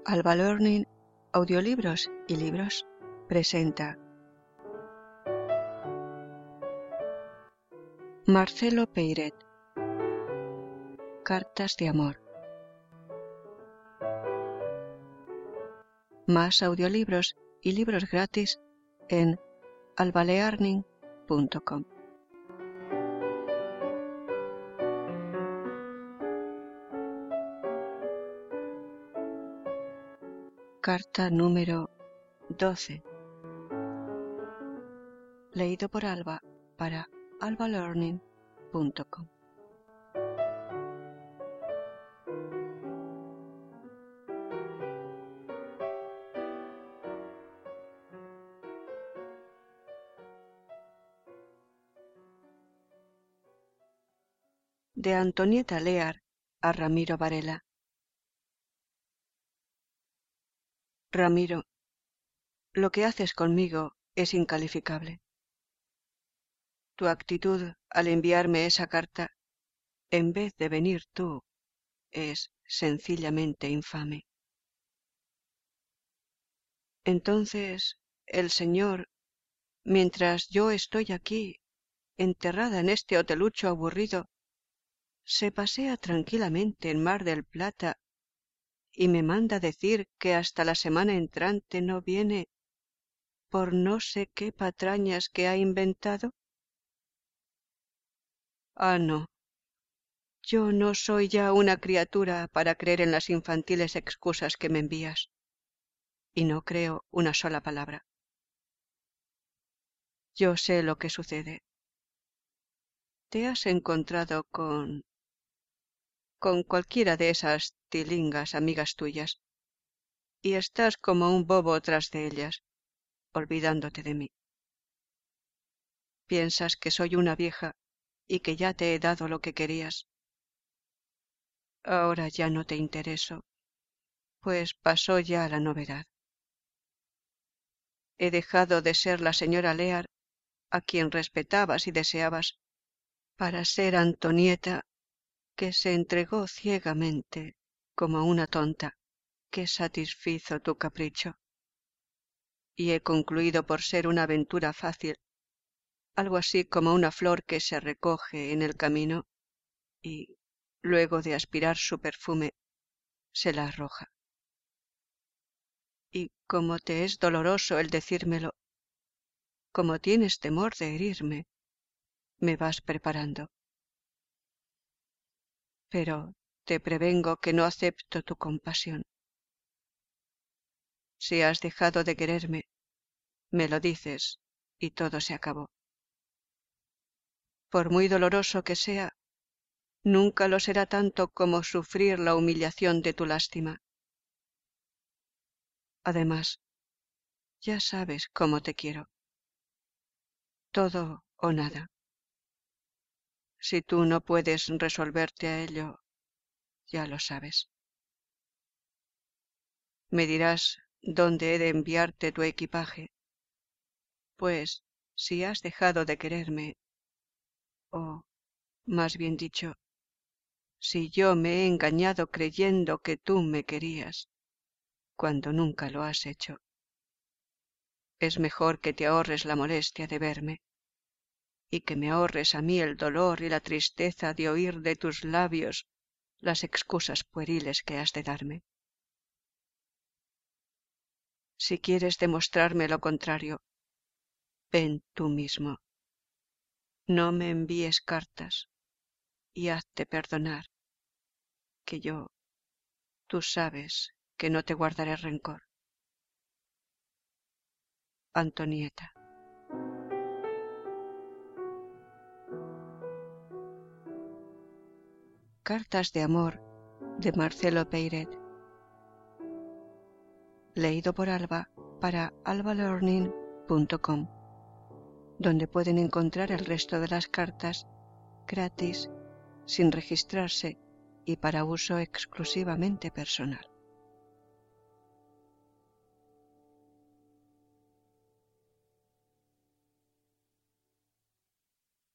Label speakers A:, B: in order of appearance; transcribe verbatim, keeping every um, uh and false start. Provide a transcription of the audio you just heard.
A: Alba Learning, audiolibros y libros, presenta Marcelo Peiret, Cartas de amor. Más audiolibros y libros gratis en alba learning punto com. Carta número doce. Leído por Alba para alba learning punto com. De Antonieta Lear a Ramiro Varela. Ramiro, lo que haces conmigo es incalificable. Tu actitud al enviarme esa carta, en vez de venir tú, es sencillamente infame. Entonces, el Señor, mientras yo estoy aquí, enterrada en este hotelucho aburrido, se pasea tranquilamente en Mar del Plata y me manda decir que hasta la semana entrante no viene por no sé qué patrañas que ha inventado. Ah, no. Yo no soy ya una criatura para creer en las infantiles excusas que me envías, y no creo una sola palabra. Yo sé lo que sucede. Te has encontrado con... con cualquiera de esas tilingas amigas tuyas, y estás como un bobo tras de ellas, olvidándote de mí. Piensas que soy una vieja y que ya te he dado lo que querías. Ahora ya no te intereso, pues pasó ya la novedad. He dejado de ser la señora Lear, a quien respetabas y deseabas, para ser Antonieta, que se entregó ciegamente como una tonta que satisfizo tu capricho. Y he concluido por ser una aventura fácil, algo así como una flor que se recoge en el camino y, luego de aspirar su perfume, se la arroja. Y como te es doloroso el decírmelo, como tienes temor de herirme, me vas preparando. Pero te prevengo que no acepto tu compasión. Si has dejado de quererme, me lo dices y todo se acabó. Por muy doloroso que sea, nunca lo será tanto como sufrir la humillación de tu lástima. Además, ya sabes cómo te quiero. Todo o nada. Si tú no puedes resolverte a ello, ya lo sabes. Me dirás dónde he de enviarte tu equipaje, pues si has dejado de quererme, o, más bien dicho, si yo me he engañado creyendo que tú me querías, cuando nunca lo has hecho, es mejor que te ahorres la molestia de verme, y que me ahorres a mí el dolor y la tristeza de oír de tus labios las excusas pueriles que has de darme. Si quieres demostrarme lo contrario, ven tú mismo. No me envíes cartas y hazte perdonar, que yo, tú sabes que no te guardaré rencor. Antonieta. Cartas de amor de Marcelo Peiret. Leído por Alba para alba learning punto com, donde pueden encontrar el resto de las cartas gratis, sin registrarse y para uso exclusivamente personal.